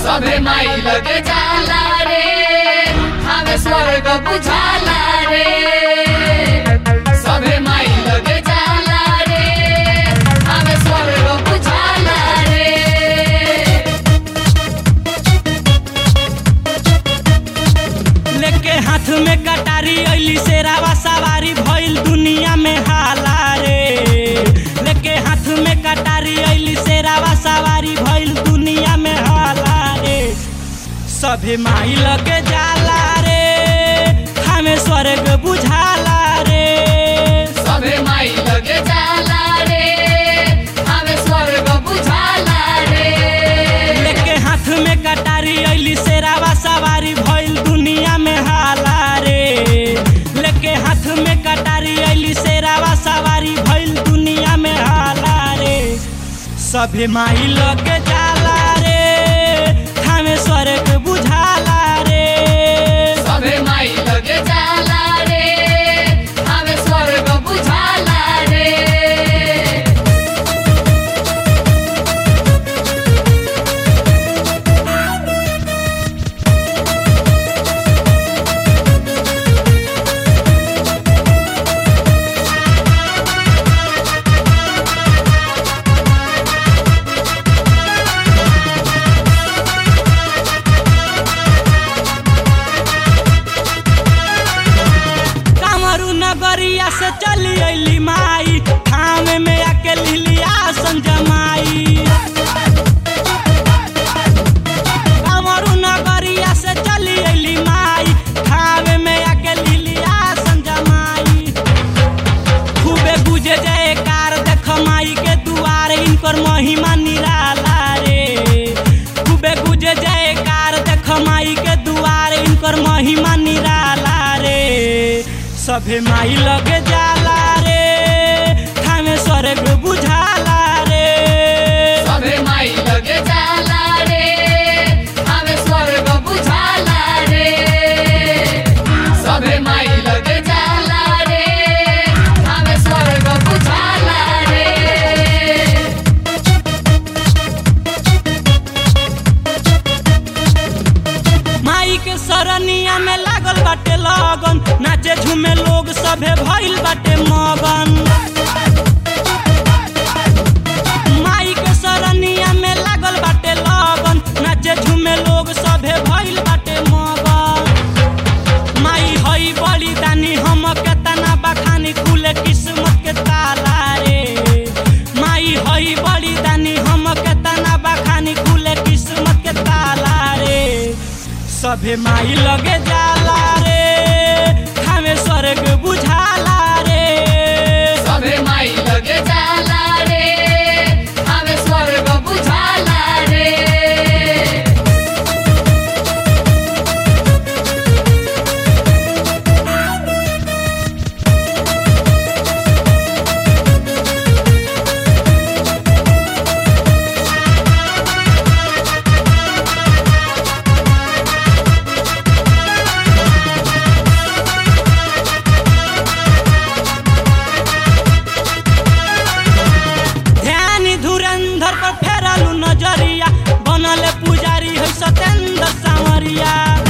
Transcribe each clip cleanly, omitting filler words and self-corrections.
सभे माई लगे जाला रे हमें स्वर्ग बुझाला रे सभे माई लगे जाला रे हमें स्वर्ग बुझाला रे लेके हाथ में कटारी अइली शेरावा सवारी भइल दुनिया में हाला रे लेके हाथ में कटारी अइली शेरावा सवारी भइल दुनिया में हाला रे सभे माई लगे जाला रे हमें स्वर्ग बुझाला रे सभे माई लगे जाला रे हमें स्वर्ग बुझाला रे लेके हाथ में कटारी अइली शेरावा सवारी भइल दुनिया में हाला रे लेके हाथ में कटारी अइली शेरावा सवारी भइल दुनिया में हाला रे सभे माई लगे जाला रे हमें स्वर्ग बुझाला रे सभे माई लगे जाला रे हमें स्वर्ग बुझाला रे कामरू नगरिया से चली अइली माई थाम में आके लिलिया संजमाई कामरू नगरिया से चली अइली माई थाम में आके लिलिया संजमाई खूबे गुजे जयकार देख माई के दुआर इनकर महिमा निराला रे खूबे गुजे जयकार देख माई के दुआर इनकर महिमा निराला रे सभे माई लगे जाला रे हमें स्वर्ग बुझाला रे सभे माई लगे जाला रे हमें स्वर्ग बुझाला रे सभे माई लगे जाला रे हमें स्वर्ग बुझाला रे माई के सरनिया में लागल बाटे लगन नाचे झूमे लोग सभे भइल बाटे मगन माई के सरनिया में लागल बाटे लगन नाचे झूमे लोग सभे भइल बाटे मगन माई हई बड़ी दानी हम केतना बखानी खुले किस्मत के ताला रे माई हई बड़ी दानी हम केतना बखानी खुले किस्मत के ताला रे सभे माई लगे जाला रे हमें स्वर्ग बुझाला रे सभे माई लगे जाला रे हमें स्वर्ग बुझाला रे ध्यान धुरंधर पर फेरलू नजरिया बनले पुजारी है सतेंद्र सांवरिया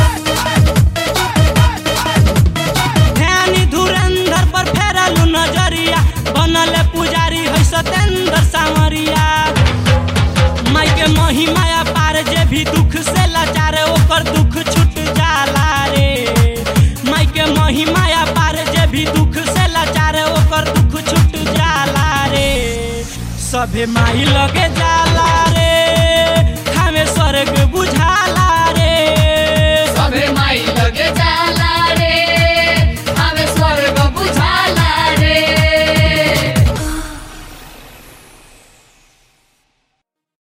ध्यान धुरंधर पर फेरलू नजरिया बनले पुजारी है सतेंद्र सांवरिया माई के महिमा पार जे भी दुख से लाचार ओकर दुख छूट जाला रे माई के महिमा पार जे भी दुख से लाचार ओकर दुख छूट जाला रे सभे माई लगे जा